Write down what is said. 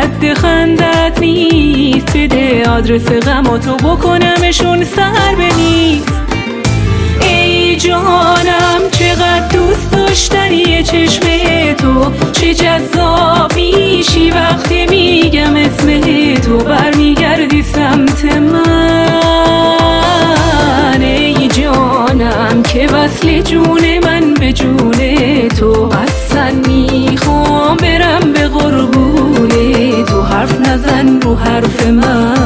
رد خندت نیست، بده آدرس غماتو بکنمشون سر به میز. ای جانم چقدر دوست داشتنی چشم تو، چه جذاب میشی وقتی میگم اسم تو، برمیگردی سمت من. ای جانم که وصل جون من به جون تو، اصلا میخوام برم به قربون تو، حرف نزن رو حرف من.